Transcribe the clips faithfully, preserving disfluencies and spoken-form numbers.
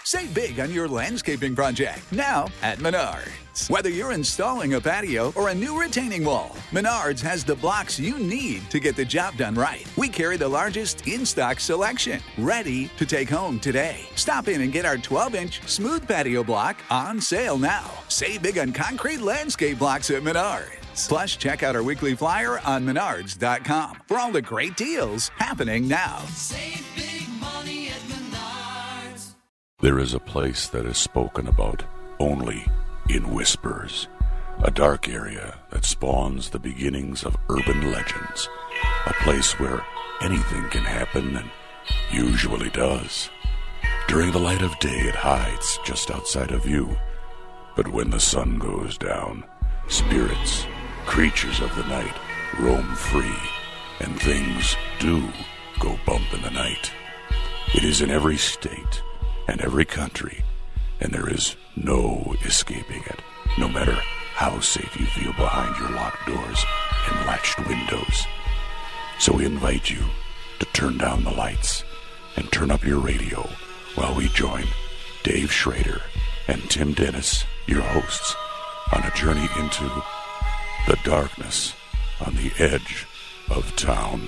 Save big on your landscaping project now at Menards. Whether you're installing a patio or a new retaining wall, Menards has the blocks you need to get the job done right. We carry the largest in-stock selection, ready to take home today. Stop in and get our twelve-inch smooth patio block on sale now. Save big on concrete landscape blocks at Menards. Plus, check out our weekly flyer on menards dot com for all the great deals happening now. Save big money at Menards. There is a place that is spoken about only in whispers. A dark area that spawns the beginnings of urban legends. A place where anything can happen and usually does. During the light of day, it hides just outside of view. But when the sun goes down, spirits, creatures of the night, roam free, and things do go bump in the night. It is in every state and every country, and there is no escaping it, no matter how safe you feel behind your locked doors and latched windows. So we invite you to turn down the lights and turn up your radio while we join Dave Schrader and Tim Dennis, your hosts, on a journey into the darkness on the edge of town.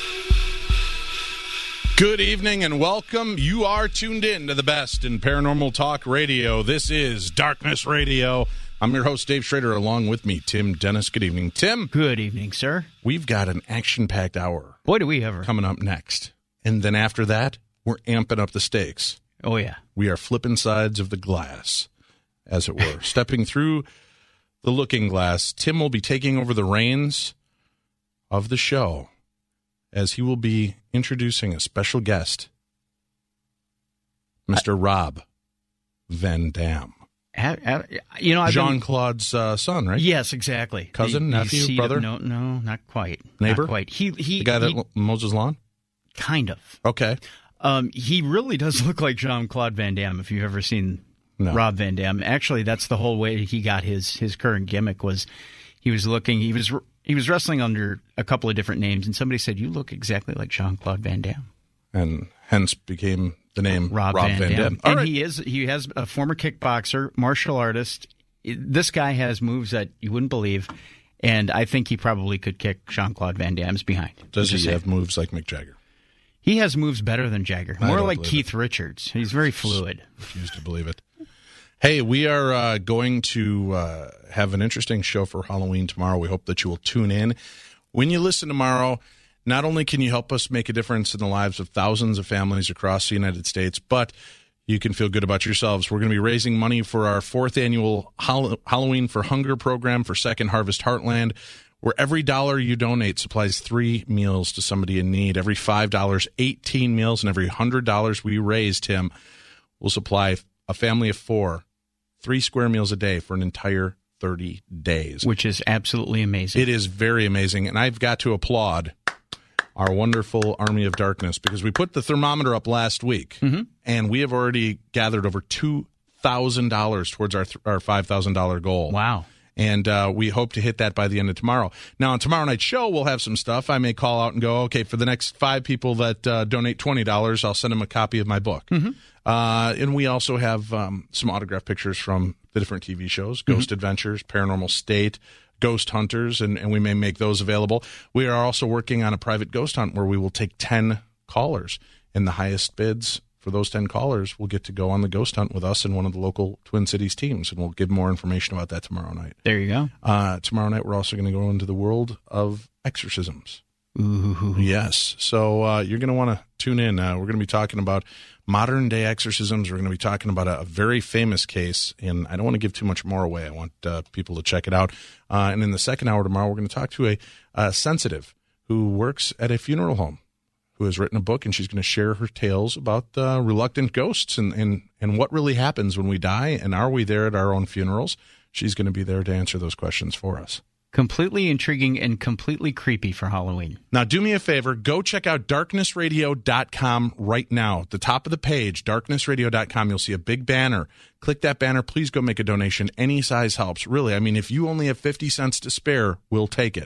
Good evening and welcome. You are tuned in to the best in paranormal talk radio. This is Darkness Radio. I'm your host, Dave Schrader, along with me, Tim Dennis. Good evening, Tim. Good evening, sir. We've got an action-packed hour. Boy, do we ever. Coming up next. And then after that, we're amping up the stakes. Oh, yeah. We are flipping sides of the glass, as it were. Stepping through the looking glass. Tim will be taking over the reins of the show as he will be introducing a special guest, Mister I, Rob Van Dam. Ha, ha, you know, Jean-Claude's uh, son, right? Yes, exactly. Cousin, the, nephew, the brother? Of, no, no, not quite. Neighbor? Not quite. He, he, the guy he, that mows his lawn? Kind of. Okay. Um, he really does look like Jean-Claude Van Damme, if you've ever seen no. Rob Van Dam. Actually, that's the whole way he got his, his current gimmick was he was looking, he was he was wrestling under a couple of different names, and somebody said, you look exactly like Jean-Claude Van Damme. And hence became the name Rob, Rob Van, Van Dam. Dam. And right. he is he has a former kickboxer, martial artist. This guy has moves that you wouldn't believe, and I think he probably could kick Jean-Claude Van Damme's behind. Does he have moves like Mick Jagger? He has moves better than Jagger. More like Keith it. Richards. He's very fluid. Refuse to believe it. Hey, we are uh, going to uh, have an interesting show for Halloween tomorrow. We hope that you will tune in. When you listen tomorrow, not only can you help us make a difference in the lives of thousands of families across the United States, but you can feel good about yourselves. We're going to be raising money for our fourth annual Hall- Halloween for Hunger program for Second Harvest Heartland, where every dollar you donate supplies three meals to somebody in need. Every five dollars, eighteen meals, and every one hundred dollars we raise, Tim, will supply a family of four, three square meals a day for an entire thirty days. Which is absolutely amazing. It is very amazing, and I've got to applaud our wonderful Army of Darkness, because we put the thermometer up last week, mm-hmm. and we have already gathered over two thousand dollars towards our th- our five thousand dollars goal. Wow. And uh, we hope to hit that by the end of tomorrow. Now, on tomorrow night's show, we'll have some stuff. I may call out and go, okay, for the next five people that uh, donate twenty dollars, I'll send them a copy of my book. Mm-hmm. Uh, and we also have um, some autographed pictures from the different T V shows, Ghost mm-hmm. Adventures, Paranormal State, Ghost Hunters, and, and we may make those available. We are also working on a private ghost hunt where we will take ten callers, and the highest bids for those ten callers will get to go on the ghost hunt with us and one of the local Twin Cities teams, and we'll give more information about that tomorrow night. There you go. Uh, tomorrow night, we're also going to go into the world of exorcisms. Ooh. Yes. So uh, you're going to want to tune in. Uh, we're going to be talking about modern-day exorcisms. We're going to be talking about a, a very famous case, and I don't want to give too much more away. I want uh, people to check it out. Uh, and in the second hour tomorrow, we're going to talk to a, a sensitive who works at a funeral home, who has written a book, and she's going to share her tales about uh, reluctant ghosts and, and, and what really happens when we die, and are we there at our own funerals? She's going to be there to answer those questions for us. Completely intriguing and completely creepy for Halloween. Now, do me a favor. Go check out darkness radio dot com right now. At the top of the page, darkness radio dot com, you'll see a big banner. Click that banner. Please go make a donation. Any size helps. Really, I mean, if you only have fifty cents to spare, we'll take it.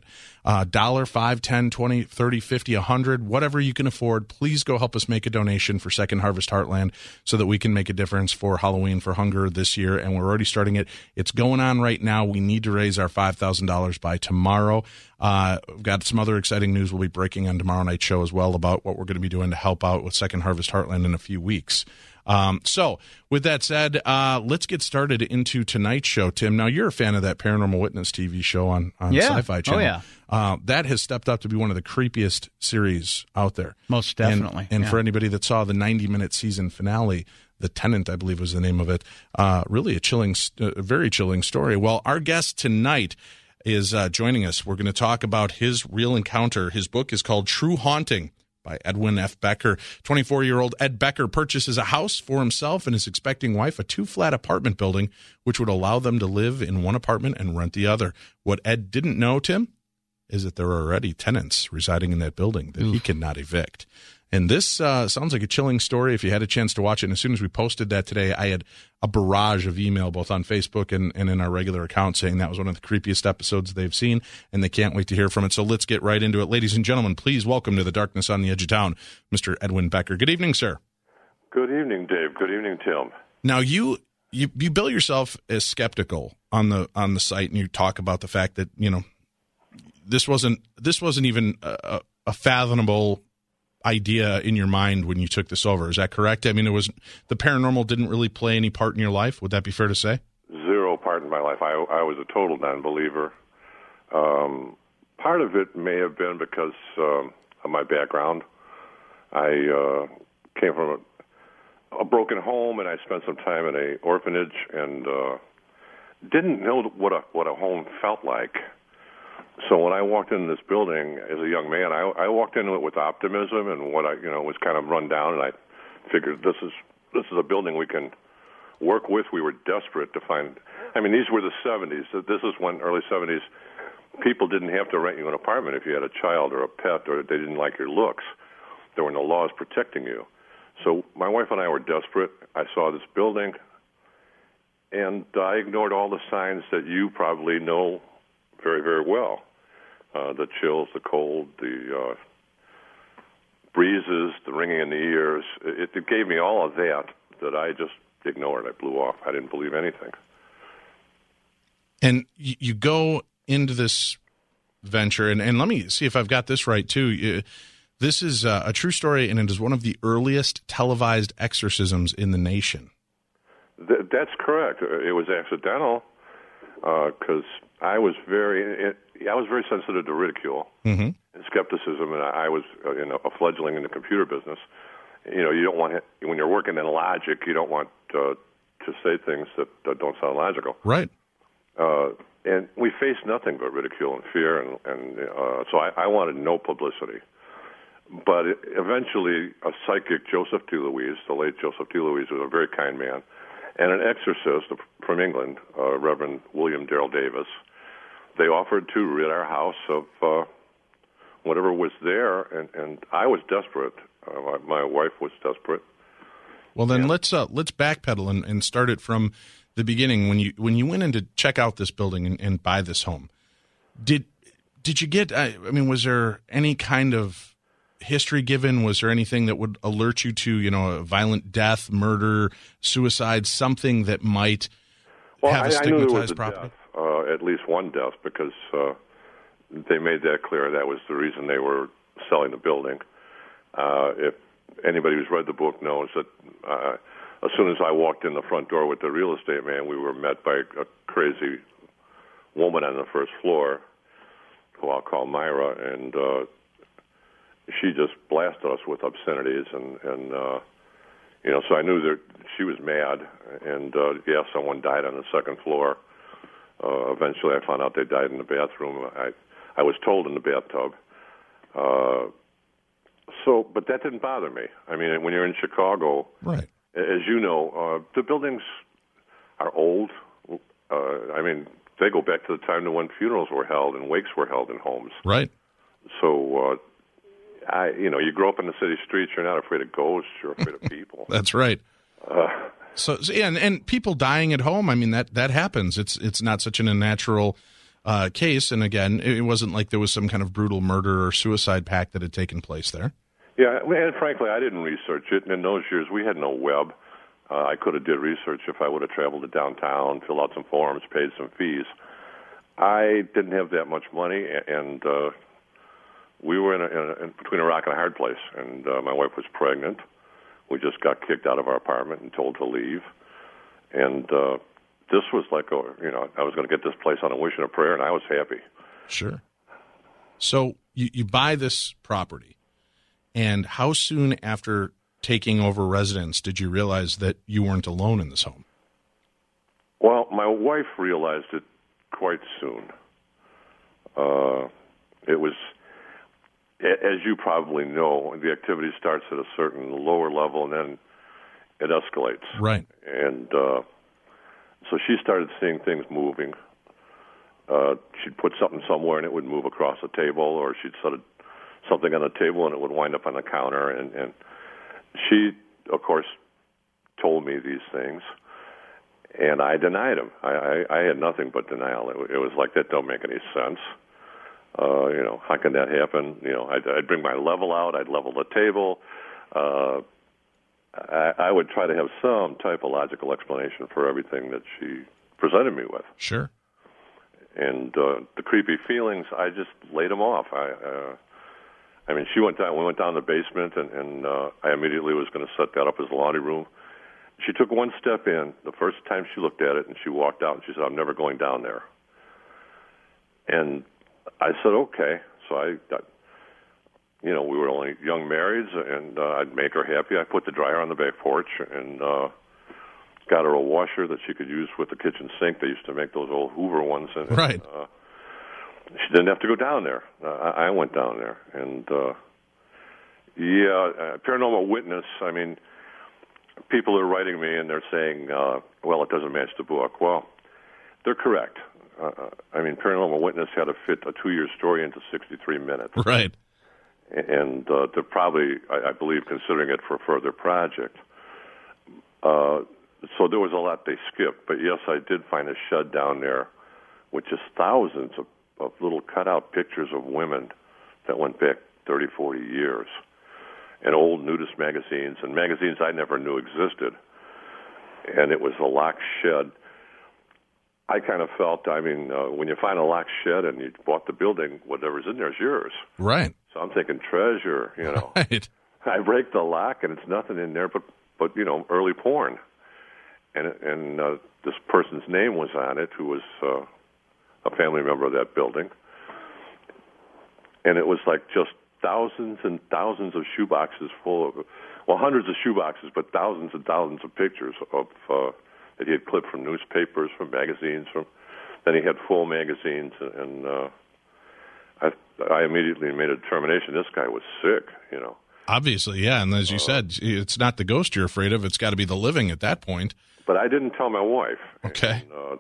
Uh, dollar, five, ten, twenty, thirty, fifty, a hundred, whatever you can afford. Please go help us make a donation for Second Harvest Heartland so that we can make a difference for Halloween for Hunger this year. And we're already starting it. It's going on right now. We need to raise our five thousand dollars by tomorrow. Uh, we've got some other exciting news we'll be breaking on tomorrow night's show as well about what we're going to be doing to help out with Second Harvest Heartland in a few weeks. Um, so with that said, uh, let's get started into tonight's show. Tim, now you're a fan of that Paranormal Witness T V show on, on yeah. Sci-Fi Channel. Oh, yeah. Uh, that has stepped up to be one of the creepiest series out there. Most definitely. And, and yeah. for anybody that saw the ninety-minute season finale, The Tenant, I believe was the name of it, uh, really a chilling, a very chilling story. Well, our guest tonight is uh, joining us. We're going to talk about his real encounter. His book is called True Haunting by Edwin F. Becker. twenty-four-year-old Ed Becker purchases a house for himself and his expecting wife, a two-flat apartment building, which would allow them to live in one apartment and rent the other. What Ed didn't know, Tim, is that there are already tenants residing in that building that Oof. he cannot evict. And this uh, sounds like a chilling story if you had a chance to watch it. And as soon as we posted that today, I had a barrage of email both on Facebook and, and in our regular account saying that was one of the creepiest episodes they've seen, and they can't wait to hear from it. So let's get right into it. Ladies and gentlemen, please welcome to the Darkness on the Edge of Town, Mister Edwin Becker. Good evening, sir. Good evening, Dave. Good evening, Tim. Now, you you, you bill yourself as skeptical on the on the site, and you talk about the fact that, you know, this wasn't this wasn't even a, a fathomable idea in your mind when you took this over. Is that correct? I mean, it was the paranormal didn't really play any part in your life. Would that be fair to say? Zero part in my life. I, I was a total non-believer. Um, part of it may have been because um, of my background. I uh, came from a, a broken home, and I spent some time in an orphanage, and uh, didn't know what a what a home felt like. So when I walked into this building as a young man, I, I walked into it with optimism and what I, you know, was kind of run down, and I figured this is this is a building we can work with. We were desperate to find. I mean, these were the seventies. This is when early seventies people didn't have to rent you an apartment if you had a child or a pet or they didn't like your looks. There were no laws protecting you. So my wife and I were desperate. I saw this building, and I ignored all the signs that you probably know very, very well. Uh, the chills, the cold, the uh, breezes, the ringing in the ears. It, it gave me all of that that I just ignored. I blew off. I didn't believe anything. And you, you go into this venture, and, and let me see if I've got this right, too. You, this is uh, a true story, and it is one of the earliest televised exorcisms in the nation. Th- that's correct. It was accidental because uh, I was very... It, I was very sensitive to ridicule mm-hmm. and skepticism, and I was uh, you know, a fledgling in the computer business. You know, you don't want when you're working in logic, you don't want uh, to say things that uh, don't sound logical. Right. Uh, and we faced nothing but ridicule and fear, and, and uh, so I, I wanted no publicity. But it, eventually, a psychic, Joseph T. Louise, the late Joseph T. Louise, was a very kind man, and an exorcist from England, uh, Reverend William Darrell Davis. They offered to rid our house of uh, whatever was there, and, and I was desperate. Uh, my, my wife was desperate. Well, then and, let's uh, let's backpedal and, and start it from the beginning. When you when you went in to check out this building and, and buy this home, did did you get? I, I mean, was there any kind of history given? Was there anything that would alert you to, you know, a violent death, murder, suicide, something that might well, have I, a stigmatized I knew there was a property? Death. Uh, at least one death, because uh, they made that clear. That was the reason they were selling the building. Uh, if anybody who's read the book knows that uh, as soon as I walked in the front door with the real estate man, we were met by a crazy woman on the first floor, who I'll call Myra, and uh, she just blasted us with obscenities, and, and uh, you know, so I knew that she was mad, and uh, yeah, someone died on the second floor. Uh, eventually, I found out they died in the bathroom. I, I was told in the bathtub. Uh, so, but that didn't bother me. I mean, when you're in Chicago, right? As you know, uh, the buildings are old. Uh, I mean, they go back to the time when funerals were held and wakes were held in homes. Right. So, uh, I, you know, you grow up in the city streets. You're not afraid of ghosts. You're afraid of people. That's right. Uh, So, so yeah, and, and people dying at home, I mean, that, that happens. It's it's not such an unnatural uh, case. And again, it wasn't like there was some kind of brutal murder or suicide pact that had taken place there. Yeah, and frankly, I didn't research it. And in those years, we had no web. Uh, I could have did research if I would have traveled to downtown, filled out some forms, paid some fees. I didn't have that much money, and uh, we were in, a, in, a, in between a rock and a hard place. And uh, my wife was pregnant. We just got kicked out of our apartment and told to leave. And uh, this was like, a, you know, I was going to get this place on a wish and a prayer, and I was happy. Sure. So you, you buy this property, and how soon after taking over residence did you realize that you weren't alone in this home? Well, my wife realized it quite soon. Uh, it was, as you probably know, the activity starts at a certain lower level, and then it escalates. Right. And uh, so she started seeing things moving. Uh, she'd put something somewhere, and it would move across the table, or she'd set a, something on the table, and it would wind up on the counter. And, and she, of course, told me these things, and I denied them. I, I, I had nothing but denial. It, it was like, that don't make any sense. Uh, you know, how can that happen? You know, I'd, I'd bring my level out. I'd level the table. Uh, I, I would try to have some type of logical explanation for everything that she presented me with. Sure. And uh, the creepy feelings, I just laid them off. I, uh, I mean, she went down. We went down the basement, and, and uh, I immediately was going to set that up as a laundry room. She took one step in. The first time she looked at it, and she walked out, and she said, "I'm never going down there." And I said, "Okay." So I, got, you know, we were only young marrieds, and uh, I'd make her happy. I put the dryer on the back porch, and uh, got her a washer that she could use with the kitchen sink. They used to make those old Hoover ones, and, right. And, uh, she didn't have to go down there. Uh, I, I went down there, and uh, yeah, uh, Paranormal Witness. I mean, people are writing me and they're saying, uh, "Well, it doesn't match the book." Well, they're correct. Uh, I mean, Paranormal Witness had to fit a two-year story into sixty-three minutes. Right. And uh, they're probably, I, I believe, considering it for a further project. Uh, so there was a lot they skipped. But, yes, I did find a shed down there with just thousands of, of little cutout pictures of women that went back thirty, forty years, and old nudist magazines, and magazines I never knew existed. And it was a locked shed. I kind of felt, I mean, uh, when you find a locked shed and you bought the building, whatever's in there is yours. Right. So I'm thinking treasure, you know. Right. I break the lock, and it's nothing in there but, but you know, early porn. And and uh, this person's name was on it, who was uh, a family member of that building. And it was like just thousands and thousands of shoeboxes full of, well, hundreds of shoeboxes, but thousands and thousands of pictures of uh, that he had clipped from newspapers, from magazines. From then he had full magazines, and uh, I I immediately made a determination. This guy was sick, you know. Obviously, yeah, and as you uh, said, it's not the ghost you're afraid of; it's got to be the living at that point. But I didn't tell my wife. Okay. And, uh,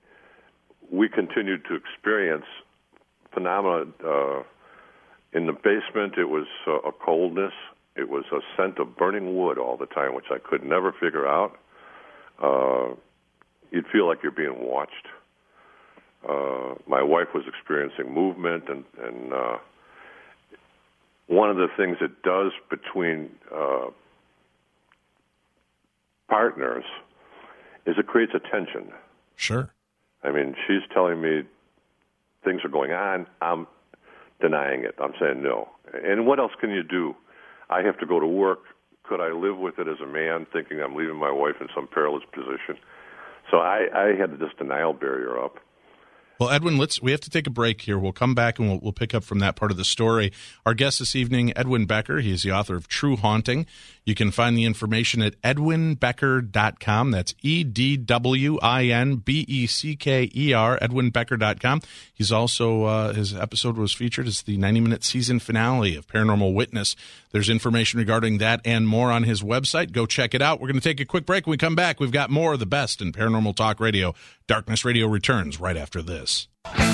we continued to experience phenomena. Uh, in the basement, it was uh, a coldness. It was a scent of burning wood all the time, which I could never figure out. Uh, you'd feel like you're being watched. Uh, my wife was experiencing movement, and, and uh, one of the things it does between uh, partners is it creates a tension. Sure. I mean, she's telling me things are going on. I'm denying it. I'm saying no. And what else can you do? I have to go to work. Could I live with it as a man, thinking I'm leaving my wife in some perilous position? So I, I had this denial barrier up. Well, Edwin, let's we have to take a break here. We'll come back and we'll, we'll pick up from that part of the story. Our guest this evening, Edwin Becker. He is the author of True Haunting. You can find the information at edwin becker dot com. That's E D W I N B E C K E R, edwin becker dot com. He's also, uh, his episode was featured as the ninety-minute season finale of Paranormal Witness. There's information regarding that and more on his website. Go check it out. We're going to take a quick break. When we come back, we've got more of the best in Paranormal Talk Radio. Darkness Radio returns right after this.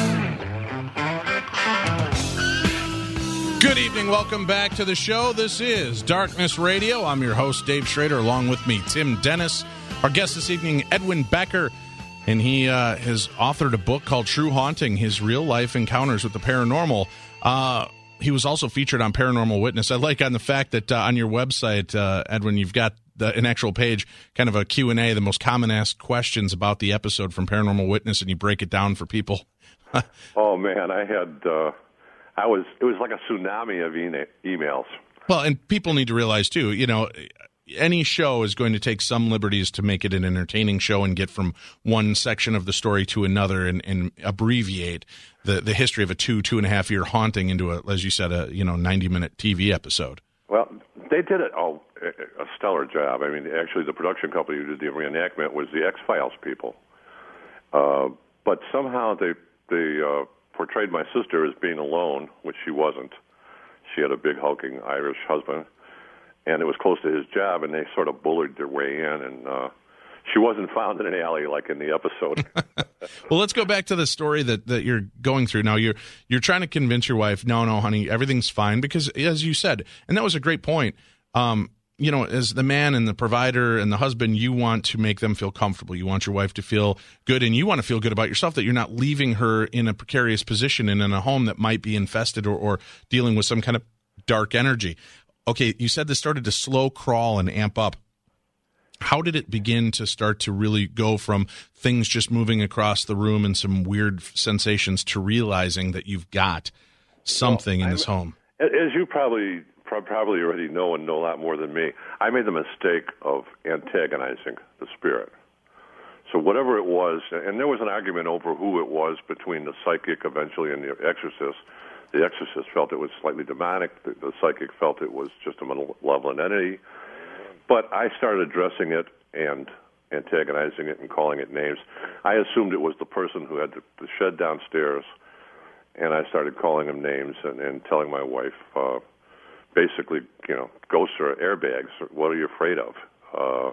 Good evening. Welcome back to the show. This is Darkness Radio. I'm your host, Dave Schrader. Along with me, Tim Dennis. Our guest this evening, Edwin Becker. and he uh, has authored a book called True Haunting, His Real-Life Encounters with the Paranormal. Uh, he was also featured on Paranormal Witness. I like on the fact that uh, on your website, uh, Edwin, you've got the, an actual page, kind of a Q and A, the most common asked questions about the episode from Paranormal Witness, and you break it down for people. Oh, man, I had, uh, I was, it was like a tsunami of e- emails. Well, and people need to realize, too, you know, any show is going to take some liberties to make it an entertaining show and get from one section of the story to another and, and abbreviate the, the history of a two, two and a half year haunting into a, as you said, a, you know, ninety minute T V episode. Well, they did it, oh, a stellar job. I mean, actually, the production company who did the reenactment was the X-Files people. Uh, but somehow they, they uh, portrayed my sister as being alone, which she wasn't. She had a big, hulking Irish husband, and it was close to his job, and they sort of bullied their way in, and uh, she wasn't found in an alley like in the episode. Well, let's go back to the story that, that you're going through now. You're you're trying to convince your wife, no, no, honey, everything's fine, because as you said, and that was a great point, um, you know, as the man and the provider and the husband, you want to make them feel comfortable. You want your wife to feel good, and you want to feel good about yourself, that you're not leaving her in a precarious position and in a home that might be infested or, or dealing with some kind of dark energy. Okay, you said this started to slow crawl and amp up. How did it begin to start to really go from things just moving across the room and some weird sensations to realizing that you've got something well, in this home? As you probably probably already know and know a lot more than me, I made the mistake of antagonizing the spirit. So whatever it was, and there was an argument over who it was between the psychic eventually and the exorcist. The exorcist felt it was slightly demonic. The, the psychic felt it was just a malevolent entity. But I started addressing it and antagonizing it and calling it names. I assumed it was the person who had the, the shed downstairs, and I started calling them names and, and telling my wife, uh, basically, you know, ghosts are airbags. What are you afraid of? Uh,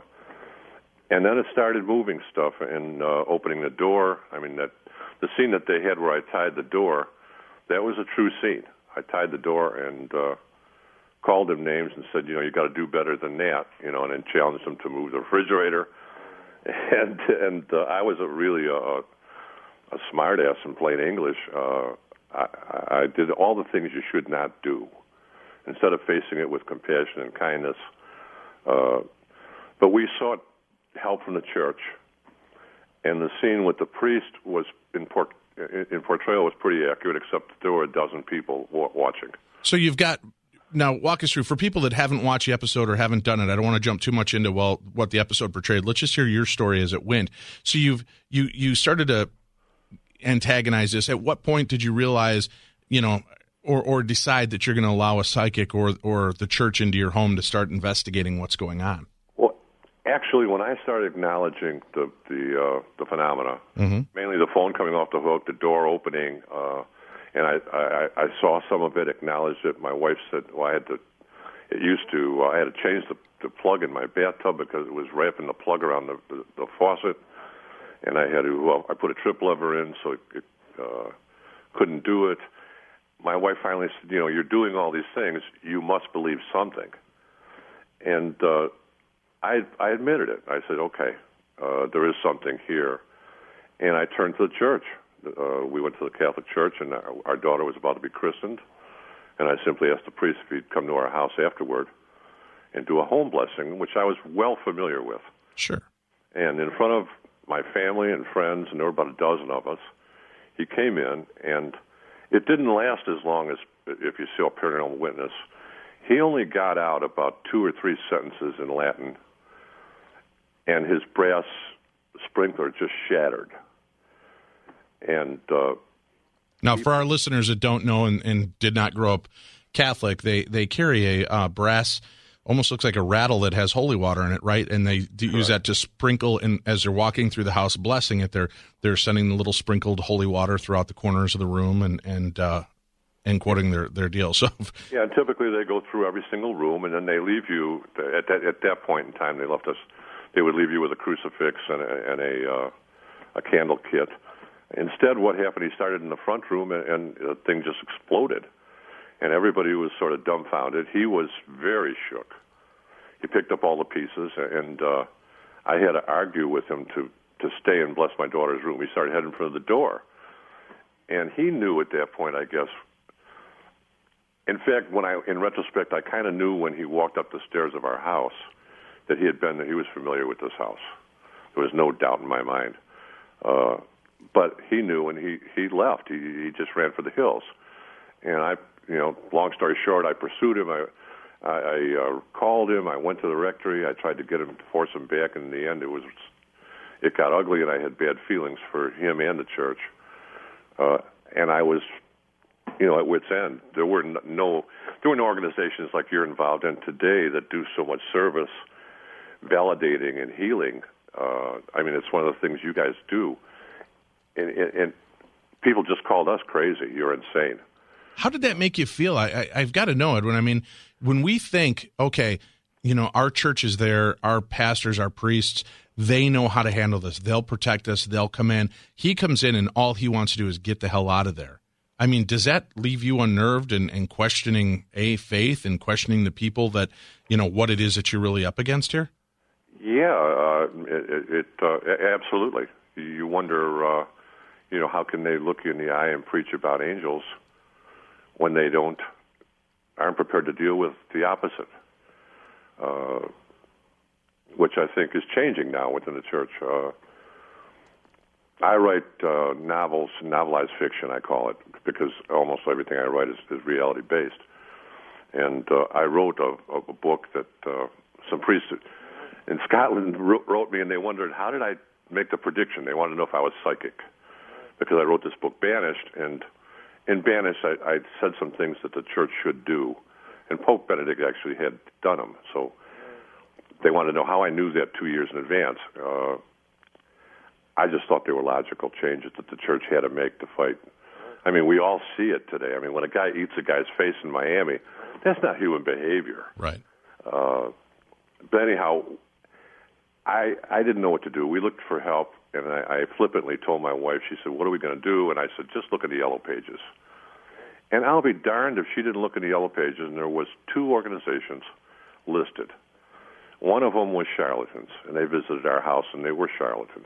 and then it started moving stuff and uh, opening the door. I mean, that the scene that they had where I tied the door, that was a true scene. I tied the door and uh, called them names and said, you know, you got to do better than that, you know, and then challenged them to move the refrigerator. And and uh, I was a really a, a smart ass in plain English. Uh, I, I did all the things you should not do instead of facing it with compassion and kindness. Uh, but we sought help from the church, and the scene with the priest was in port. in portrayal was pretty accurate, except that there were a dozen people watching. So you've got, now walk us through, for people that haven't watched the episode or haven't done it, I don't want to jump too much into, well, what the episode portrayed. Let's just hear your story as it went. So you've, you, you started to antagonize this. At what point did you realize, you know, or, or decide that you're going to allow a psychic or, or the church into your home to start investigating what's going on? Actually, when I started acknowledging the the, uh, the phenomena, mm-hmm. mainly the phone coming off the hook, the door opening, uh, and I, I, I saw some of it, acknowledged it. My wife said, well, I had to, it used to, uh, I had to change the, the plug in my bathtub because it was wrapping the plug around the, the, the faucet, and I had to, well, I put a trip lever in so it, it uh, couldn't do it. My wife finally said, you know, you're doing all these things, you must believe something. And, uh, I, I admitted it. I said, okay, uh, there is something here. And I turned to the church. Uh, we went to the Catholic Church, and our, our daughter was about to be christened. And I simply asked the priest if he'd come to our house afterward and do a home blessing, which I was well familiar with. Sure. And in front of my family and friends, and there were about a dozen of us, he came in, and it didn't last as long as if you saw Paranormal Witness. He only got out about two or three sentences in Latin, and his brass sprinkler just shattered. And uh, now, for our listeners that don't know and, and did not grow up Catholic, they they carry a uh, brass, almost looks like a rattle that has holy water in it, right? And they do use that to sprinkle, and as they're walking through the house, blessing it, they're they're sending the little sprinkled holy water throughout the corners of the room, and and uh, and quoting their their deal. So yeah, and typically they go through every single room, and then they leave you at that at that point in time. They left us. They would leave you with a crucifix and a, and a, uh, a candle kit. Instead, what happened, he started in the front room, and, and the thing just exploded. And everybody was sort of dumbfounded. He was very shook. He picked up all the pieces, and uh, I had to argue with him to, to stay and bless my daughter's room. He started heading for the door. And he knew at that point, I guess. In fact, when I, in retrospect, I kind of knew when he walked up the stairs of our house that he had been, that he was familiar with this house. There was no doubt in my mind. Uh, but he knew, and he, he left. He, he just ran for the hills. And I, you know, long story short, I pursued him. I, I, I uh, called him. I went to the rectory. I tried to get him to force him back. And in the end, it was, it got ugly, and I had bad feelings for him and the church. Uh, and I was, you know, at wit's end. There were no, there were no organizations like you're involved in today that do so much service, validating and healing. Uh, I mean, it's one of the things you guys do. And, and, and people just called us crazy. You're insane. How did that make you feel? I, I, I've got to know, Edwin. I mean, when we think, okay, you know, our church is there, our pastors, our priests, they know how to handle this. They'll protect us. They'll come in. He comes in, and all he wants to do is get the hell out of there. I mean, does that leave you unnerved and, and questioning, A, faith and questioning the people that, you know, what it is that you're really up against here? Yeah, uh, it, it uh, absolutely. You wonder, uh, you know, how can they look you in the eye and preach about angels when they don't, aren't prepared to deal with the opposite, uh, which I think is changing now within the church. Uh, I write uh, novels, novelized fiction, I call it, because almost everything I write is, is reality-based. And uh, I wrote a, a book that uh, some priests in Scotland wrote, wrote me, and they wondered, how did I make the prediction? They wanted to know if I was psychic, because I wrote this book, Banished, and in Banished, I, I said some things that the church should do, and Pope Benedict actually had done them. So they wanted to know how I knew that two years in advance. Uh, I just thought they were logical changes that the church had to make to fight. I mean, we all see it today. I mean, when a guy eats a guy's face in Miami, that's not human behavior. Right. Uh, but anyhow, I I didn't know what to do. We looked for help, and I, I flippantly told my wife, she said, what are we going to do? And I said, just look in the yellow pages. And I'll be darned if she didn't look in the yellow pages, and there was two organizations listed. One of them was charlatans, and they visited our house, and they were charlatans.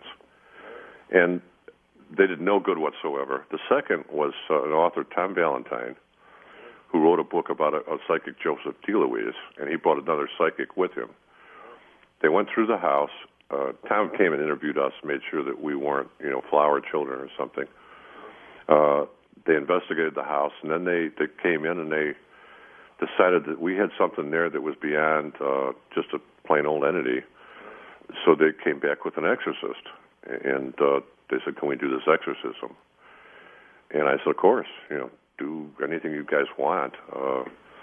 And they did no good whatsoever. The second was uh, an author, Tom Valentine, who wrote a book about a, a psychic, Joseph DeLuise, and he brought another psychic with him. They went through the house. Uh, Tom came and interviewed us, made sure that we weren't, you know, flower children or something. Uh, they investigated the house, and then they, they came in and they decided that we had something there that was beyond uh, just a plain old entity. So they came back with an exorcist. And uh, they said, can we do this exorcism? And I said, of course, you know, do anything you guys want. Uh,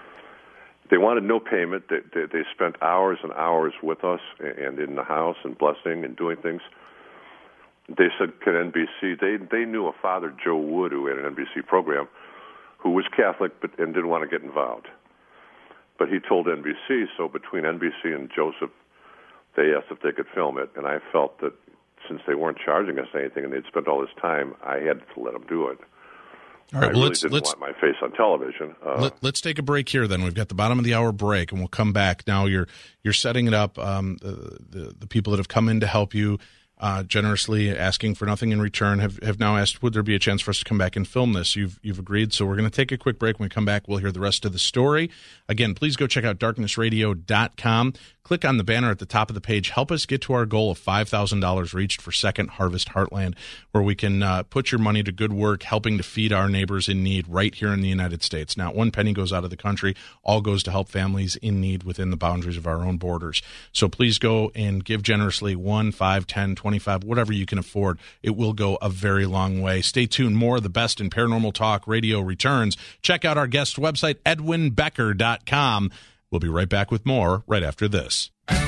they wanted no payment. They, they, they spent hours and hours with us and in the house and blessing and doing things. They said, can N B C, they they knew a Father Joe Wood who had an N B C program who was Catholic but and didn't want to get involved. But he told N B C, so between N B C and Joseph, they asked if they could film it, and I felt that since they weren't charging us anything and they'd spent all this time, I had to let them do it. All right, I well, really let's, didn't let's, want my face on television. Uh, let, let's take a break here then. We've got the bottom of the hour break, and we'll come back. Now you're you're setting it up. Um, the, the, the people that have come in to help you uh, generously, asking for nothing in return, have, have now asked, would there be a chance for us to come back and film this? You've you've agreed, so we're going to take a quick break. When we come back, we'll hear the rest of the story. Again, please go check out darkness radio dot com. Click on the banner at the top of the page. Help us get to our goal of five thousand dollars reached for Second Harvest Heartland, where we can uh, put your money to good work, helping to feed our neighbors in need right here in the United States. Not one penny goes out of the country. All goes to help families in need within the boundaries of our own borders. So please go and give generously, one, five, ten, twenty-five, whatever you can afford. It will go a very long way. Stay tuned. More of the best in paranormal talk radio returns. Check out our guest website, edwin becker dot com. We'll be right back with more right after this.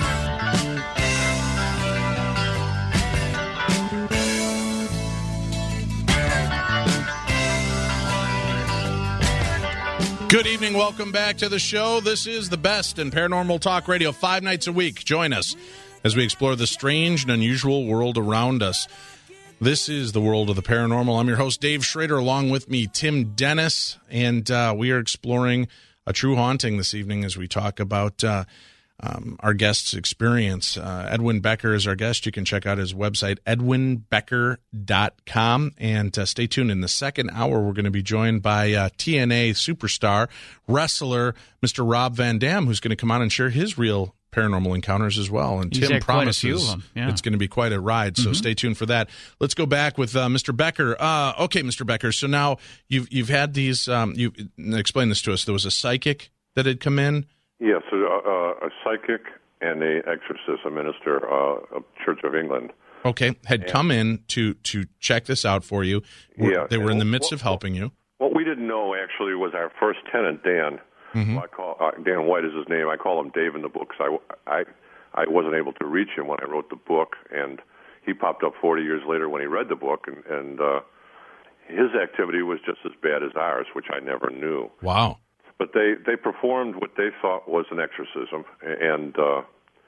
Good evening. Welcome back to the show. This is the best in paranormal talk radio, five nights a week. Join us as we explore the strange and unusual world around us. This is the world of the paranormal. I'm your host, Dave Schrader, along with me, Tim Dennis, and uh, we are exploring a true haunting this evening as we talk about uh, um, our guest's experience. Uh, Edwin Becker is our guest. You can check out his website, edwin becker dot com. And uh, stay tuned. In the second hour, we're going to be joined by uh, T N A superstar, wrestler, Mister Rob Van Dam, who's going to come on and share his real paranormal encounters as well. And He's Tim promises yeah. it's going to be quite a ride, so mm-hmm. stay tuned for that. Let's go back with uh, Mister Becker. Uh, okay, Mister Becker, so now you've you've had these, um, you explain this to us. There was a psychic that had come in? Yes, yeah, so, uh, a psychic and a exorcist, a minister uh, of Church of England. Okay, had and, come in to, to check this out for you. Were, yeah, they were in the midst what, of helping you. What we didn't know, actually, was our first tenant, Dan. Mm-hmm. I call uh, Dan White is his name. I call him Dave in the book. So I, I, I wasn't able to reach him when I wrote the book, and he popped up forty years later when he read the book, and, and uh, his activity was just as bad as ours, which I never knew. Wow. But they, they performed what they thought was an exorcism, and uh,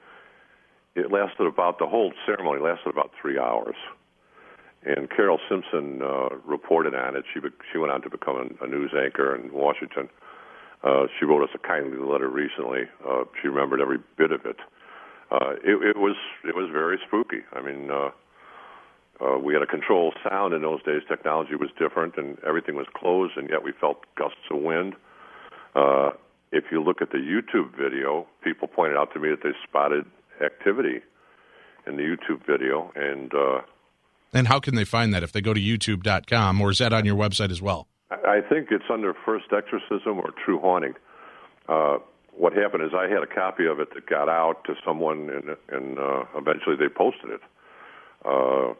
it lasted about, the whole ceremony lasted about three hours. And Carol Simpson uh, reported on it. She, she went on to become a, a news anchor in Washington. Uh, she wrote us a kindly letter recently. Uh, she remembered every bit of it. Uh, it. It was it was very spooky. I mean, uh, uh, we had a controlled sound in those days. Technology was different, and everything was closed, and yet we felt gusts of wind. Uh, if you look at the YouTube video, people pointed out to me that they spotted activity in the YouTube video. And uh, and how can they find that if they go to youtube dot com, or is that on your website as well? I think it's under First Exorcism or True Haunting. Uh, what happened is I had a copy of it that got out to someone, and, and uh, eventually they posted it. Uh,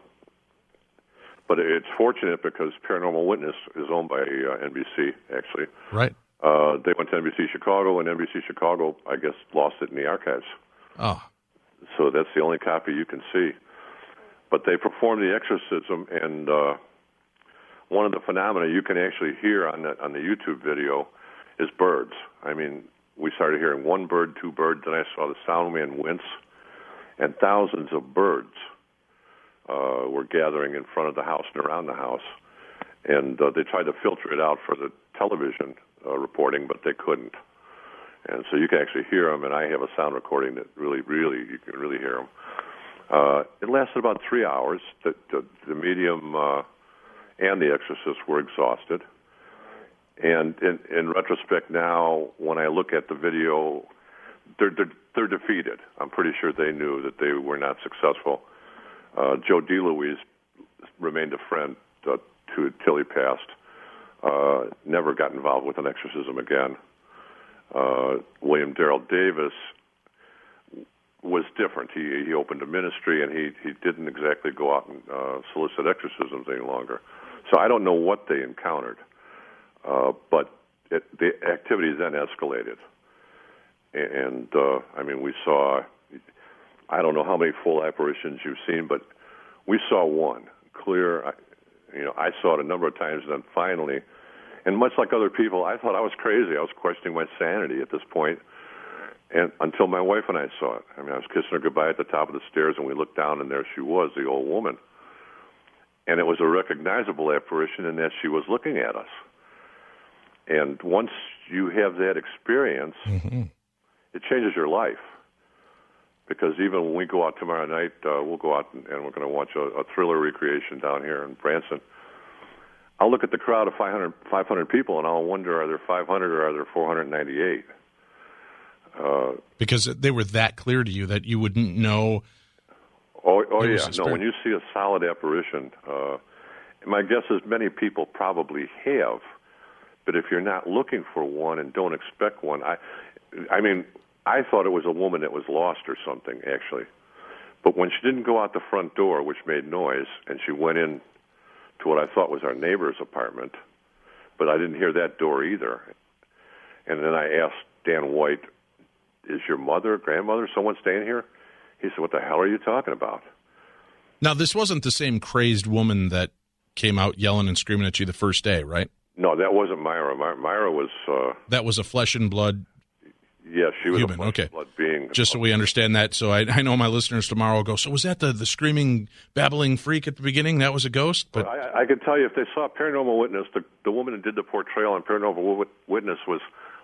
but it's fortunate because Paranormal Witness is owned by uh, N B C, actually. Right. Uh, they went to N B C Chicago, and N B C Chicago, I guess, lost it in the archives. Oh. So that's the only copy you can see. But they performed the exorcism, and uh, one of the phenomena you can actually hear on the, on the YouTube video is birds. I mean, we started hearing one bird, two birds, then I saw the sound man wince, and thousands of birds uh, were gathering in front of the house and around the house. And uh, they tried to filter it out for the television uh, reporting, but they couldn't. And so you can actually hear them, and I have a sound recording that really, really, you can really hear them. Uh, it lasted about three hours. The, the, the medium uh, and the exorcist were exhausted. And in, in retrospect now, when I look at the video, they're, they're, they're defeated. I'm pretty sure they knew that they were not successful. Uh, Joe DeLuise remained a friend uh, to till he passed. Uh, never got involved with an exorcism again. Uh, William Darrell Davis was different. He he opened a ministry, and he, he didn't exactly go out and uh, solicit exorcisms any longer. So I don't know what they encountered, uh, but it, the activity then escalated. And, uh, I mean, we saw, I don't know how many full apparitions you've seen, but we saw one clear. You know, I saw it a number of times, and then finally, and much like other people, I thought I was crazy. I was questioning my sanity at this point, and until my wife and I saw it. I mean, I was kissing her goodbye at the top of the stairs, and we looked down, and there she was, the old woman. And it was a recognizable apparition in that she was looking at us. And once you have that experience, mm-hmm. it changes your life. Because even when we go out tomorrow night, uh, we'll go out and, and we're going to watch a, a thriller recreation down here in Branson. I'll look at the crowd of five hundred, five hundred people, and I'll wonder, are there five hundred or are there four hundred ninety-eight? Uh, because they were that clear to you that you wouldn't know. Oh, oh yeah. No, when you see a solid apparition, uh, my guess is many people probably have. But if you're not looking for one and don't expect one, I, I mean, I thought it was a woman that was lost or something, actually. But when she didn't go out the front door, which made noise, and she went in to what I thought was our neighbor's apartment, but I didn't hear that door either. And then I asked Dan White, is your mother, grandmother, someone staying here? He said, what the hell are you talking about? Now, this wasn't the same crazed woman that came out yelling and screaming at you the first day, right? No, that wasn't Myra. My, Myra was... Uh, that was a flesh and blood Yes, she was human. a flesh okay. and blood being. Just so we understand that. So I, I know my listeners tomorrow will go, so was that the, the screaming, babbling freak at the beginning? That was a ghost? But well, I, I can tell you, if they saw Paranormal Witness, the, the woman who did the portrayal on Paranormal Witness was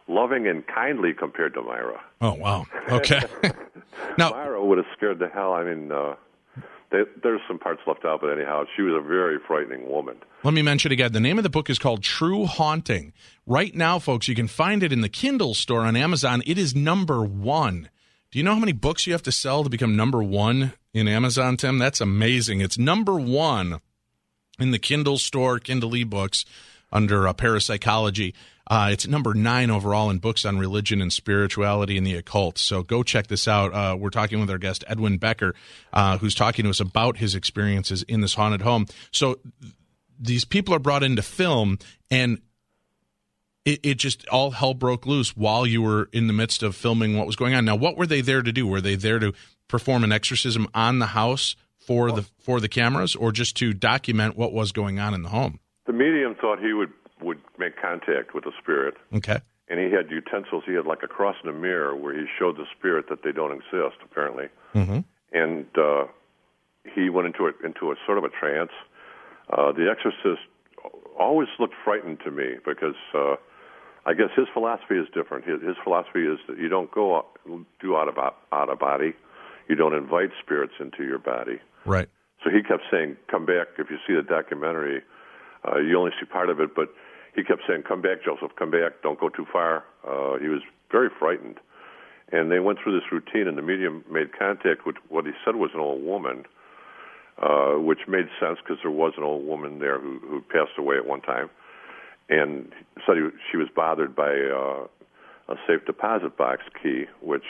loving and kindly compared to Myra. Oh, wow. Okay. Now, Myra would have scared the hell. I mean, uh, they, there's some parts left out, but anyhow, she was a very frightening woman. Let me mention again, the name of the book is called True Haunting. Right now, folks, you can find it in the Kindle store on Amazon. It is number one. Do you know how many books you have to sell to become number one in Amazon, Tim? That's amazing. It's number one in the Kindle store, Kindle eBooks, under uh, parapsychology. Uh, it's number nine overall in books on religion and spirituality and the occult. So go check this out. Uh, we're talking with our guest, Edwin Becker, uh, who's talking to us about his experiences in this haunted home. So these people are brought into film, and it, it just all hell broke loose while you were in the midst of filming what was going on. Now, what were they there to do? Were they there to perform an exorcism on the house for the for the cameras, or just to document what was going on in the home? The medium thought he would, would make contact with the spirit. Okay. And he had utensils. He had like a cross and a mirror where he showed the spirit that they don't exist, apparently. Mm-hmm. And uh, he went into a, into a sort of a trance. Uh, the exorcist always looked frightened to me because uh, I guess his philosophy is different. His, his philosophy is that you don't go out, do out of, out of body. You don't invite spirits into your body. Right. So he kept saying, come back. If you see the documentary, uh, you only see part of it, but he kept saying, come back, Joseph, come back. Don't go too far. Uh, he was very frightened. And they went through this routine, and the medium made contact with what he said was an old woman, uh, which made sense because there was an old woman there who, who passed away at one time. And said he, she was bothered by uh, a safe deposit box key, which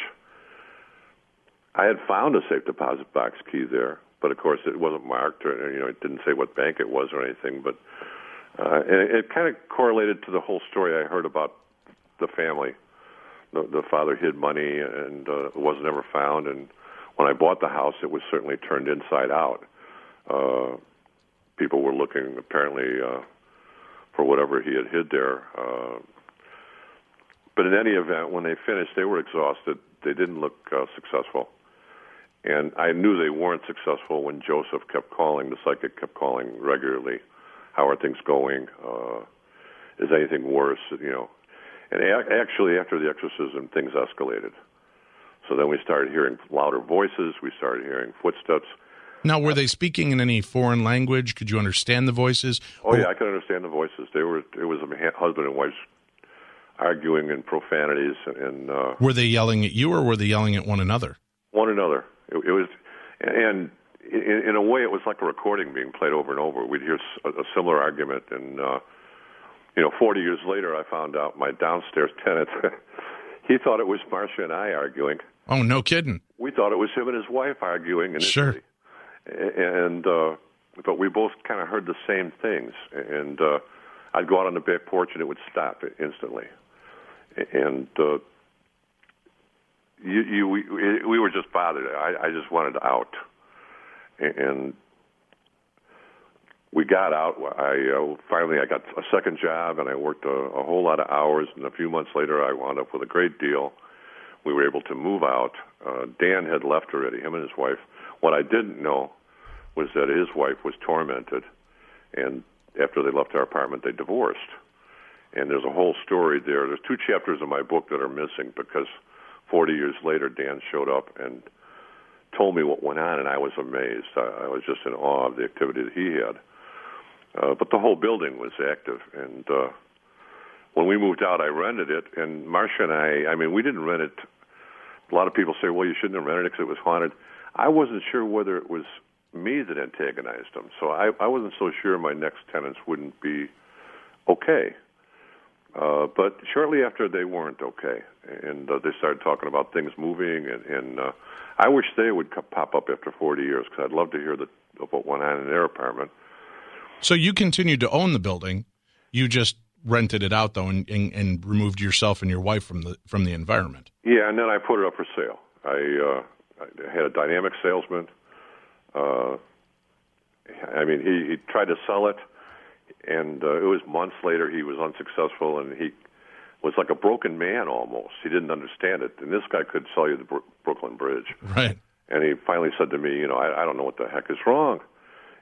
I had found a safe deposit box key there. But, of course, it wasn't marked, or, you know, it didn't say what bank it was or anything. But uh, and it, it kind of correlated to the whole story I heard about the family. The, the father hid money, and uh, it wasn't ever found. And when I bought the house, it was certainly turned inside out. Uh, people were looking, apparently, uh, for whatever he had hid there. Uh, but in any event, when they finished, they were exhausted. They didn't look uh, successful. And I knew they weren't successful when Joseph kept calling, the psychic kept calling regularly. How are things going? Uh, is anything worse? You know. And a- actually, after the exorcism, things escalated. So then we started hearing louder voices. We started hearing footsteps. Now, were they speaking in any foreign language? Could you understand the voices? Oh, or... yeah, I could understand the voices. They were. It was a husband and wife arguing in profanities. And uh, were they yelling at you, or were they yelling at one another? One another. It, it was, and in, in a way, it was like a recording being played over and over. We'd hear a, a similar argument, and uh, you know, forty years later, I found out my downstairs tenant. He thought it was Marcia and I arguing. Oh, no kidding. We thought it was him and his wife arguing initially. Sure. And uh, but we both kind of heard the same things. And uh, I'd go out on the back porch, and it would stop instantly. And uh, you, you, we, we were just bothered. I, I just wanted out. And we got out. I uh, finally I got a second job, and I worked a, a whole lot of hours. And a few months later, I wound up with a great deal. We were able to move out. Uh, Dan had left already, him and his wife. What I didn't know was that his wife was tormented, and after they left our apartment, they divorced. And there's a whole story there. There's two chapters of my book that are missing because forty years later, Dan showed up and told me what went on, and I was amazed. I, I was just in awe of the activity that he had. Uh, but the whole building was active, and uh, when we moved out, I rented it, and Marcia and I, I mean, we didn't rent it. A lot of people say, well, you shouldn't have rented it because it was haunted. I wasn't sure whether it was me that antagonized them, so I, I wasn't so sure my next tenants wouldn't be okay. Uh, but shortly after, they weren't okay, and uh, they started talking about things moving, and, and uh, I wish they would pop up after forty years because I'd love to hear the, of what went on in their apartment. So you continued to own the building. You just rented it out, though, and, and, and removed yourself and your wife from the from the environment. Yeah, and then I put it up for sale. I, uh, I had a dynamic salesman. Uh, I mean, he, he tried to sell it, and uh, it was months later he was unsuccessful, and he was like a broken man almost. He didn't understand it. And this guy could sell you the Bro- Brooklyn Bridge. Right. And he finally said to me, you know, I, I don't know what the heck is wrong.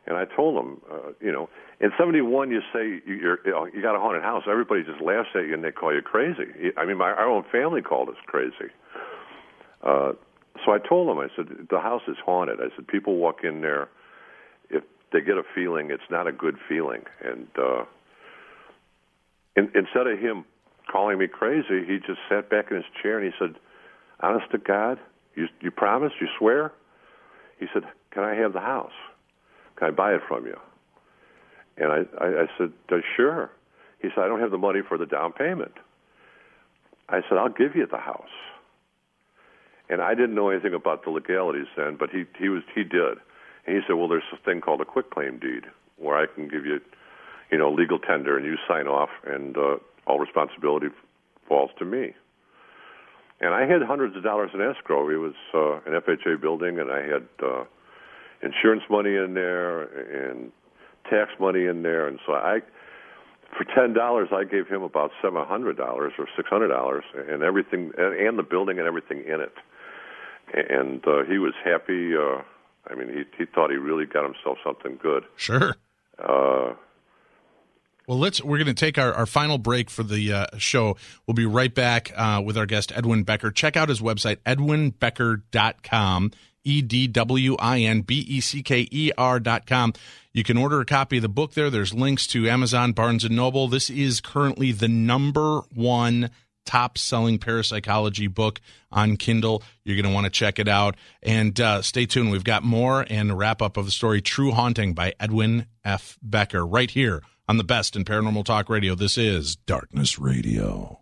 And I told him, uh, you know, in seventy-one, you say you're, you, know, you got a haunted house. Everybody just laughs at you and they call you crazy. I mean, my, our own family called us crazy. Uh, so I told him, I said, the house is haunted. I said, people walk in there, if they get a feeling, it's not a good feeling. And uh, in, instead of him calling me crazy, he just sat back in his chair and he said, honest to God, you, you promise, you swear? He said, can I have the house? Can I buy it from you? And I, I, I said, uh, sure. He said, I don't have the money for the down payment. I said, I'll give you the house. And I didn't know anything about the legalities then, but he he was he did. And he said, well, there's a thing called a quitclaim deed where I can give you, you know, legal tender, and you sign off, and uh, all responsibility falls to me. And I had hundreds of dollars in escrow. It was uh, an F H A building, and I had uh, insurance money in there and tax money in there. And so I, for ten dollars, I gave him about seven hundred dollars or six hundred dollars, and everything, and the building and everything in it. And uh, he was happy. Uh, I mean, he he thought he really got himself something good. Sure. Uh, well, let's. We're going to take our, our final break for the uh, show. We'll be right back uh, with our guest Edwin Becker. Check out his website, edwin becker dot com. E D W I N B E C K E R dot com. You can order a copy of the book there. There's links to Amazon, Barnes and Noble. This is currently the number one top-selling parapsychology book on Kindle. You're going to want to check it out. And uh, stay tuned. We've got more and a wrap-up of the story, True Haunting by Edwin F. Becker, right here on the best in Paranormal Talk Radio. This is Darkness Radio.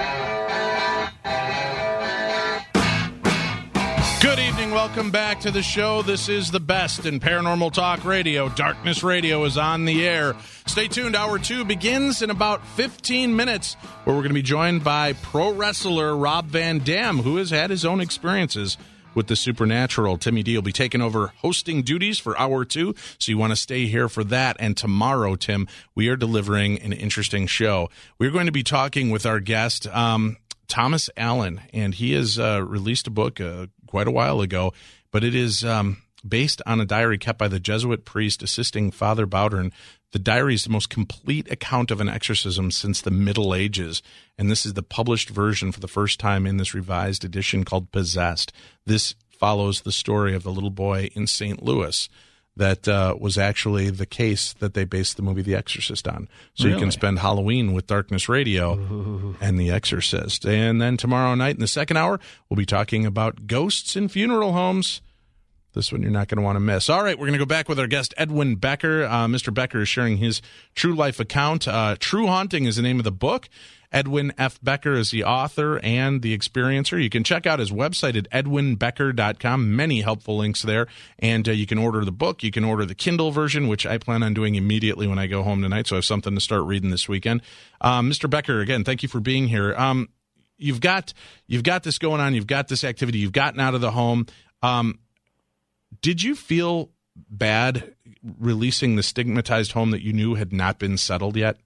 Good evening. Welcome back to the show. This is the best in Paranormal Talk Radio. Darkness Radio is on the air. Stay tuned. Hour two begins in about fifteen minutes, where we're going to be joined by pro wrestler Rob Van Dam, who has had his own experiences with the supernatural. Timmy D will be taking over hosting duties for hour two, so you want to stay here for that. And tomorrow, Tim, we are delivering an interesting show. We're going to be talking with our guest, um, Thomas Allen, and he has uh, released a book uh, quite a while ago, but it is um, based on a diary kept by the Jesuit priest assisting Father Bowdern. The diary is the most complete account of an exorcism since the Middle Ages, and this is the published version for the first time in this revised edition called Possessed. This follows the story of the little boy in Saint Louis that uh, was actually the case that they based the movie The Exorcist on. So really? You can spend Halloween with Darkness Radio Ooh. And The Exorcist. And then tomorrow night in the second hour, we'll be talking about ghosts in funeral homes. This one you're not going to want to miss. All right, we're going to go back with our guest, Edwin Becker. Uh, Mister Becker is sharing his true life account. Uh, True Haunting is the name of the book. Edwin F. Becker is the author and the experiencer. You can check out his website at edwin becker dot com. Many helpful links there. And uh, you can order the book. You can order the Kindle version, which I plan on doing immediately when I go home tonight, so I have something to start reading this weekend. Um, Mister Becker, again, thank you for being here. Um, you've got you've got this going on. You've got this activity. You've gotten out of the home. Um, did you feel bad releasing the stigmatized home that you knew had not been settled yet?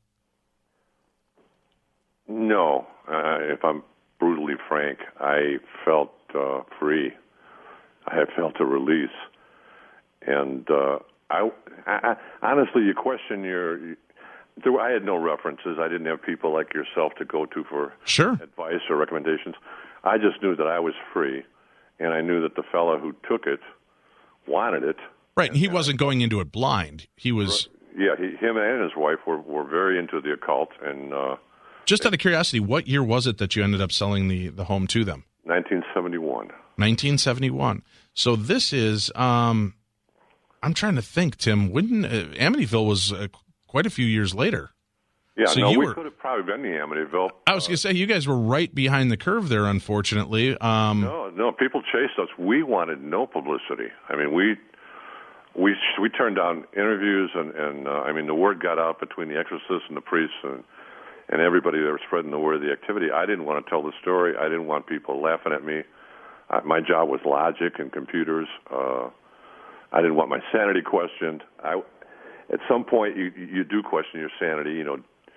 No. Uh, if I'm brutally frank, I felt uh, free. I felt a release. And uh, I, I, honestly, you question your... There, I had no references. I didn't have people like yourself to go to for sure. advice or recommendations. I just knew that I was free, and I knew that the fellow who took it wanted it. Right, and he wasn't going into it blind. He was... Yeah, he, him and his wife were, were very into the occult, and... Uh, Just out of curiosity, what year was it that you ended up selling the, the home to them? nineteen seventy-one. nineteen seventy-one. So this is, um, I'm trying to think, Tim, when uh, Amityville was uh, quite a few years later. Yeah, so no, you we were, could have probably been the Amityville. I was uh, going to say, you guys were right behind the curve there, unfortunately. Um, no, no, people chased us. We wanted no publicity. I mean, we we we turned down interviews, and, and uh, I mean, the word got out between the exorcists and the priests and and everybody that was spreading the word of the activity. I didn't want to tell the story. I didn't want people laughing at me. Uh, my job was logic and computers. Uh, I didn't want my sanity questioned. I, at some point, you you do question your sanity. You know,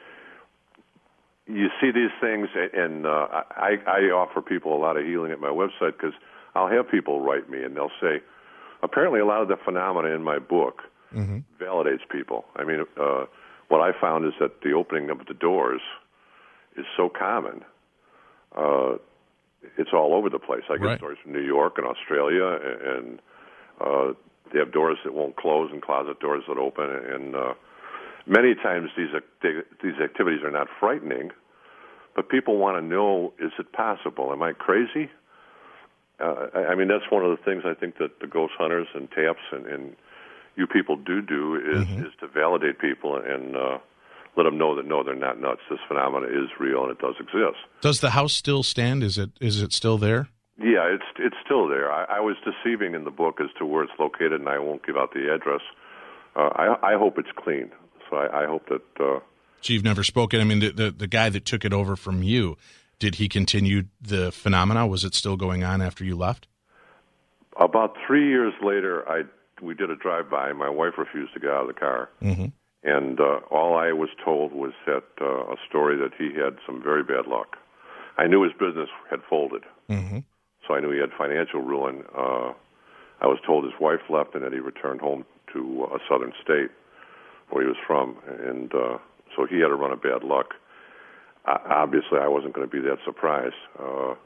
you see these things, and uh, I, I offer people a lot of healing at my website because I'll have people write me, and they'll say, apparently a lot of the phenomena in my book mm-hmm. validates people. I mean, uh, what I found is that the opening of the doors is so common. Uh, it's all over the place. I get right. stories from New York and Australia, and uh, they have doors that won't close and closet doors that open. And uh, many times these these activities are not frightening, but people want to know, is it possible? Am I crazy? Uh, I mean, that's one of the things I think that the ghost hunters and TAPS and, and you people do do is, mm-hmm. is to validate people and uh, let them know that, no, they're not nuts. This phenomena is real and it does exist. Does the house still stand? Is it is it still there? Yeah, it's it's still there. I, I was deceiving in the book as to where it's located, and I won't give out the address. Uh, I, I hope it's clean. So I, I hope that... Uh, so you've never spoken. I mean, the, the, the guy that took it over from you, did he continue the phenomena? Was it still going on after you left? About three years later, I we did a drive-by. My wife refused to get out of the car. Mm-hmm. And uh, all I was told was that uh, a story that he had some very bad luck. I knew his business had folded. Mm-hmm. So I knew he had financial ruin. Uh, I was told his wife left and that he returned home to a southern state where he was from. And uh, so he had a run of bad luck. Uh, obviously, I wasn't going to be that surprised. Uh,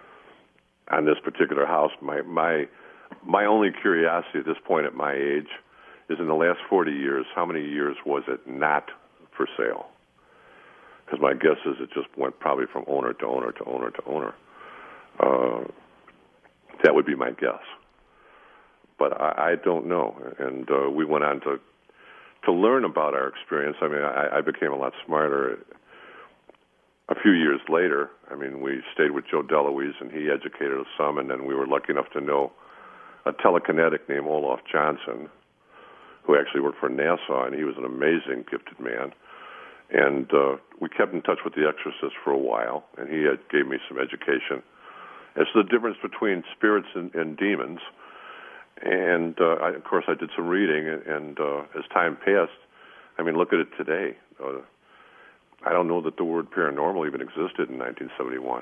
on this particular house, my, my, my only curiosity at this point at my age is in the last forty years, how many years was it not for sale? Because my guess is it just went probably from owner to owner to owner to owner. Uh, that would be my guess. But I, I don't know. And uh, we went on to to learn about our experience. I mean, I, I became a lot smarter a few years later. I mean, we stayed with Joe Deloise, and he educated us some, and then we were lucky enough to know a telekinetic named Olaf Johnson, who actually worked for NASA, and he was an amazing, gifted man. And uh, we kept in touch with the exorcist for a while, and he had, gave me some education as to the difference between spirits and, and demons. And, uh, I, of course, I did some reading, and, and uh, as time passed, I mean, look at it today. Uh, I don't know that the word paranormal even existed in nineteen seventy-one.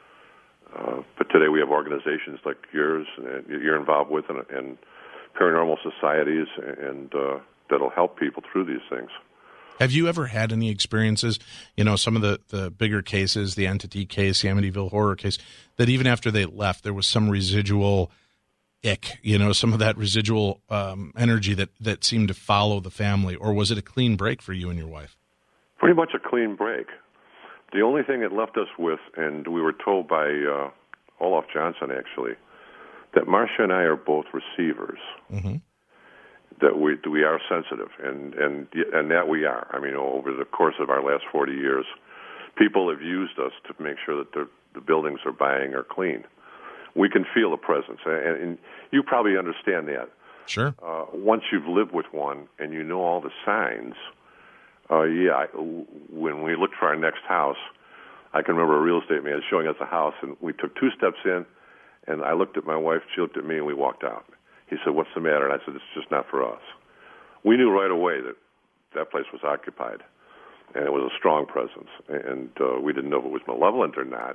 Uh, but today we have organizations like yours and you're involved with, and, and paranormal societies, and uh, that'll help people through these things. Have you ever had any experiences, you know, some of the, the bigger cases, the Entity case, the Amityville Horror case, that even after they left, there was some residual ick, you know, some of that residual um, energy that, that seemed to follow the family? Or was it a clean break for you and your wife? Pretty much a clean break. The only thing it left us with, and we were told by uh, Olaf Johnson, actually, that Marcia and I are both receivers, mm-hmm. that we we are sensitive, and, and and that we are. I mean, over the course of our last forty years, people have used us to make sure that the, the buildings they're buying are clean. We can feel a presence, and, and you probably understand that. Sure. Uh, once you've lived with one and you know all the signs, uh, yeah, I, when we looked for our next house, I can remember a real estate man showing us a house, and we took two steps in, and I looked at my wife, she looked at me, and we walked out. He said, "What's the matter?" And I said, "It's just not for us." We knew right away that that place was occupied, and it was a strong presence, and uh, we didn't know if it was malevolent or not,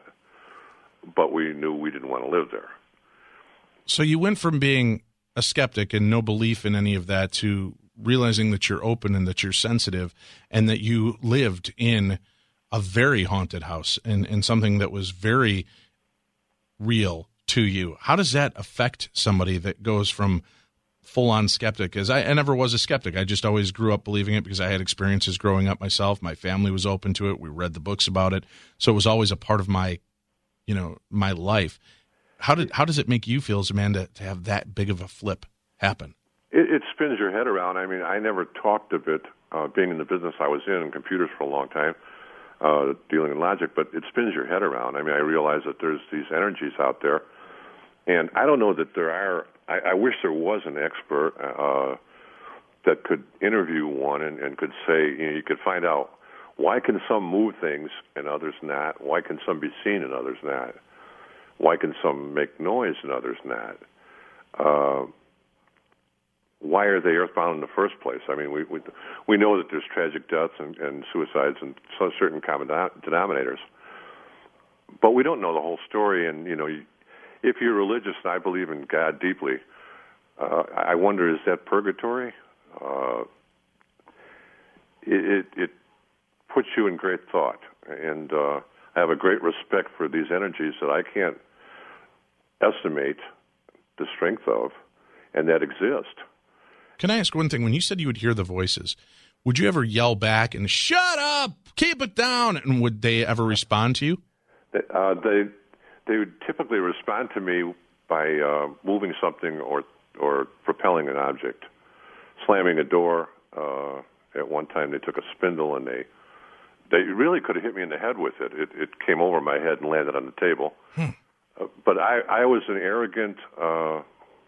but we knew we didn't want to live there. So you went from being a skeptic and no belief in any of that to realizing that you're open and that you're sensitive and that you lived in a very haunted house and, and something that was very real to you. How does that affect somebody that goes from full-on skeptic? As I, I never was a skeptic. I just always grew up believing it because I had experiences growing up myself. My family was open to it. We read the books about it. So it was always a part of my, you know, my life. How did how does it make you feel as a man to, to have that big of a flip happen? It, it spins your head around. I mean, I never talked of it uh, being in the business I was in, in computers for a long time, uh, dealing in logic, but it spins your head around. I mean, I realize that there's these energies out there, and I don't know that there are, I, I wish there was an expert uh, that could interview one and, and could say, you know, you could find out, why can some move things and others not? Why can some be seen and others not? Why can some make noise and others not? Uh, why are they earthbound in the first place? I mean, we we, we know that there's tragic deaths and, and suicides and some certain common denominators, but we don't know the whole story. And, you know, you, if you're religious, and I believe in God deeply, uh, I wonder, is that purgatory? uh, it, it, it puts you in great thought. And uh, I have a great respect for these energies that I can't estimate the strength of, and that exist. Can I ask one thing? When you said you would hear the voices, would you ever yell back and shut up, keep it down, and would they ever respond to you? Uh, they they would typically respond to me by uh, moving something or or propelling an object, slamming a door. Uh, at one time, they took a spindle and they they really could have hit me in the head with it. It, it came over my head and landed on the table. Hmm. Uh, but I, I was an arrogant uh,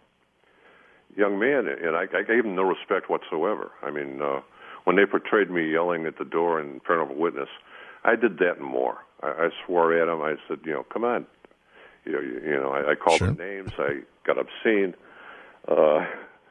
young man, and I, I gave them no respect whatsoever. I mean, uh, when they portrayed me yelling at the door in Paranormal Witness, I did that and more. I, I swore at them. I said, you know, come on. You know, you, you know I, I called sure. them names. I got obscene. Uh,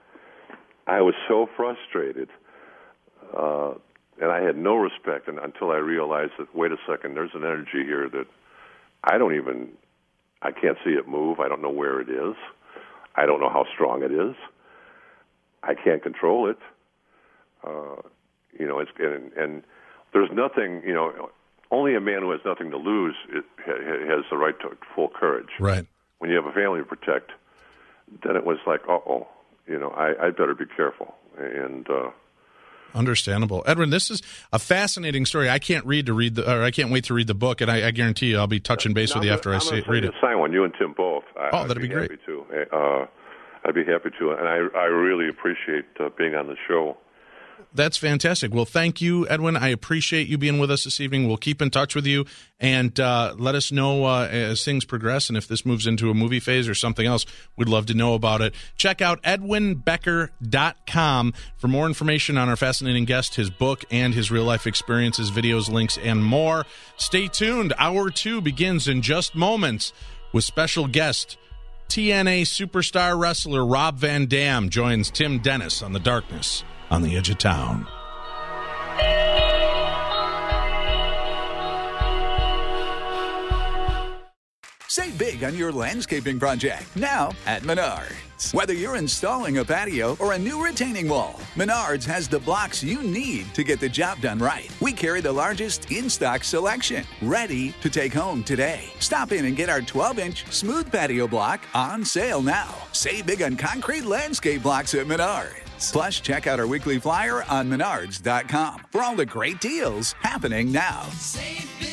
I was so frustrated, uh, and I had no respect and, until I realized that, wait a second, there's an energy here that I don't even, I can't see it move. I don't know where it is. I don't know how strong it is. I can't control it. Uh, you know, it's and, and there's nothing, you know, only a man who has nothing to lose it, has the right to full courage. Right. When you have a family to protect, then it was like, uh-oh, you know, I, I better be careful. And uh, understandable. Edwin, this is a fascinating story. I can't read to read the, or I can't wait to read the book, and I, I guarantee you I'll be touching base with you after I see, read it. Sign one, you and Tim both. I, oh, that'd I'd be, be great. Happy to. Uh, I'd be happy to, and I, I really appreciate uh, being on the show. That's fantastic. Well, thank you, Edwin. I appreciate you being with us this evening. We'll keep in touch with you and uh, let us know uh, as things progress. And if this moves into a movie phase or something else, we'd love to know about it. Check out edwin becker dot com for more information on our fascinating guest, his book, and his real-life experiences, videos, links, and more. Stay tuned. Hour two begins in just moments with special guest T N A superstar wrestler Rob Van Dam joins Tim Dennis on The Darkness on the Edge of Town. Save big on your landscaping project now at Menards. Whether you're installing a patio or a new retaining wall, Menards has the blocks you need to get the job done right. We carry the largest in-stock selection, ready to take home today. Stop in and get our twelve-inch smooth patio block on sale now. Save big on concrete landscape blocks at Menards. Plus, check out our weekly flyer on menards dot com for all the great deals happening now. Save big